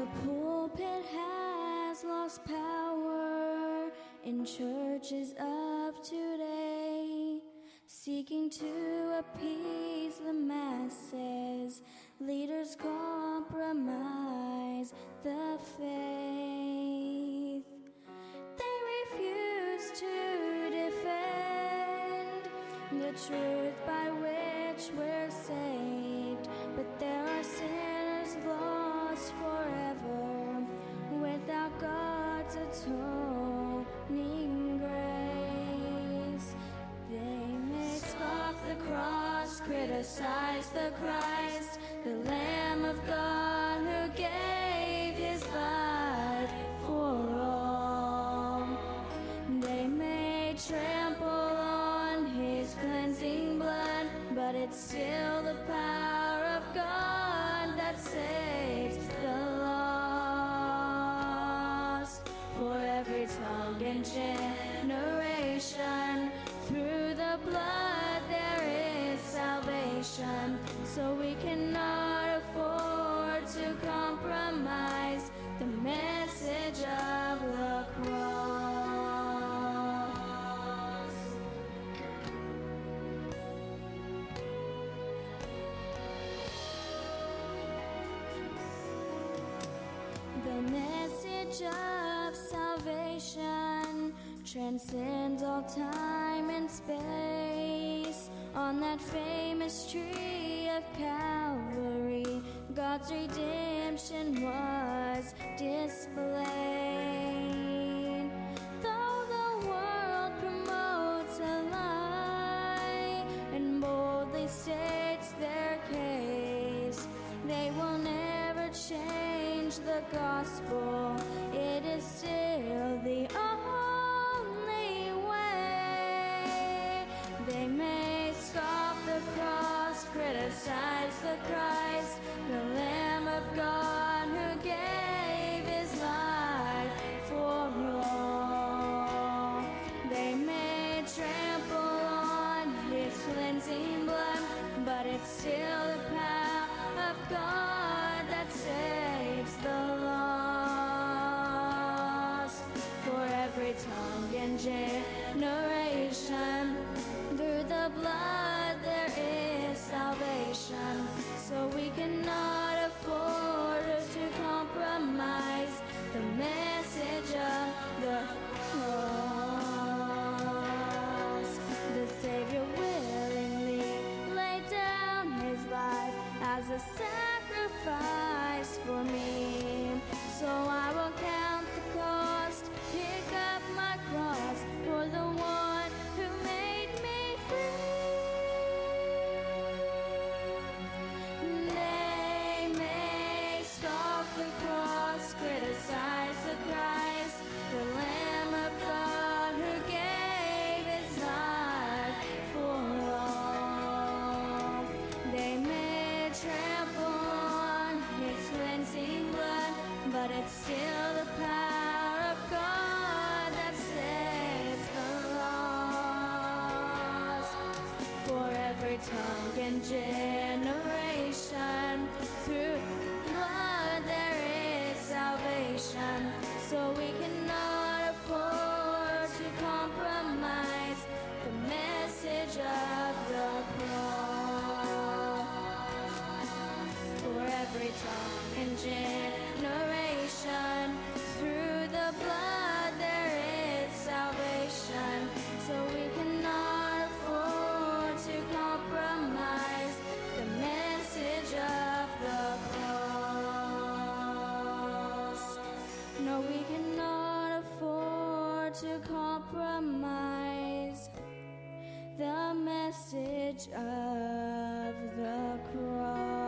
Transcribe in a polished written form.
pulpit has lost power in churches of today, seeking to appease the masses. Leaders compromise the faith. They refuse to defend the truth by which we're saved, but there are sinners lost forever without God's atoning grace. They may scoff the cross, criticize the Christ, the Lamb of God who gave his life for all. They may trample on his cleansing blood, but it's still the power of God that saves the lost. For every tongue and generation, through the blood there is salvation. So we cannot afford to compromise the message of the cross. The message of salvation transcends all time and space. On that famous tree of Calvary, God's redemption was displayed. Though the world promotes a lie and boldly states their case, they will never change the gospel. It is still the only way. They may scoff the cross, criticize the Christ, the Lamb of God who gave his life for all. They may trample on his cleansing blood, but it's still the power of God that saves the lost. For every tongue and generation, through the blood there is salvation. So we cannot afford to compromise the message of the cross. The Savior willingly laid down his life as a sacrifice for me. So I will count the cost, pick up my cross for the one who made me free. They may scoff the cross, criticize the Christ, the Lamb of God who gave his life for all. They may trample on his cleansing blood, but it's still the power of God that saves the lost. For every tongue and generation, through blood there is salvation. So we cannot afford to compromise the message of the cross. For every tongue and generation, through the blood there is salvation. So we cannot afford to compromise the message of the cross. No, we cannot afford to compromise the message of the cross.